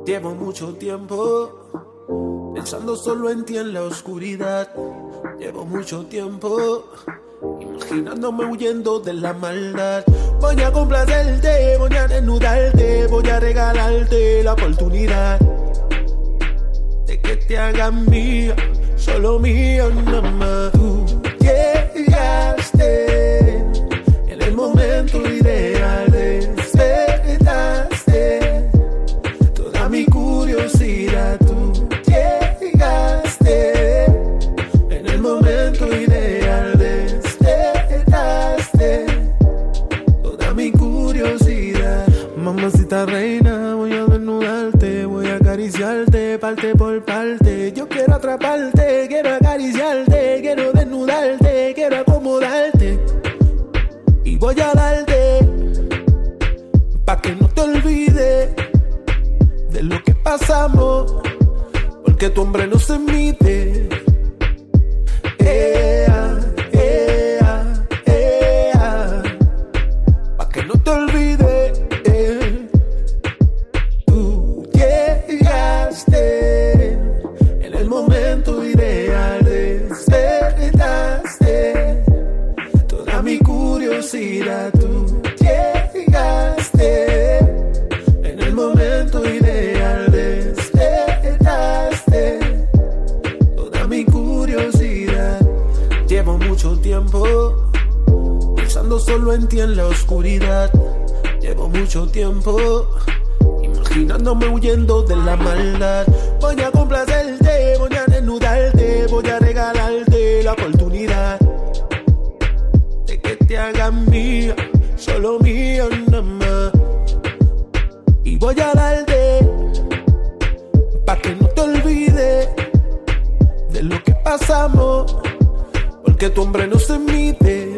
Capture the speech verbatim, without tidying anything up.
Llevo mucho tiempo pensando solo en ti en la oscuridad. Llevo mucho tiempo imaginándome huyendo de la maldad. Voy a complacerte, voy a desnudarte, voy a regalarte la oportunidad de que te hagas mía, solo mía, nada más. Tú llegaste en el momento ideal, despertaste toda mi curiosidad. Tú llegaste en el momento ideal, despertaste toda mi curiosidad. Mamacita reina, voy a desnudarte, voy a acariciarte parte por parte. Yo quiero atraparte, quiero acariciarte, quiero desnudarte, quiero acomodarte. Y voy a darte pa' que no te olvides de lo que pasamos, porque tu hombre no se mide. Ea, ea, ea, pa' que no te olvides. Eh. Tú llegaste en el momento ideal, despertaste toda mi curiosidad. Tú llegaste en el momento ideal, despertaste toda mi curiosidad. Llevo mucho tiempo pensando solo en ti en la oscuridad. Llevo mucho tiempo imaginándome huyendo de la maldad. Voy a complacerte, voy a desnudarte, voy a regalarte la oportunidad de que te hagas mía, solo mía, nada más. Y voy a darte pa' que no te olvides de lo que pasamos, porque tu hombre no se mide.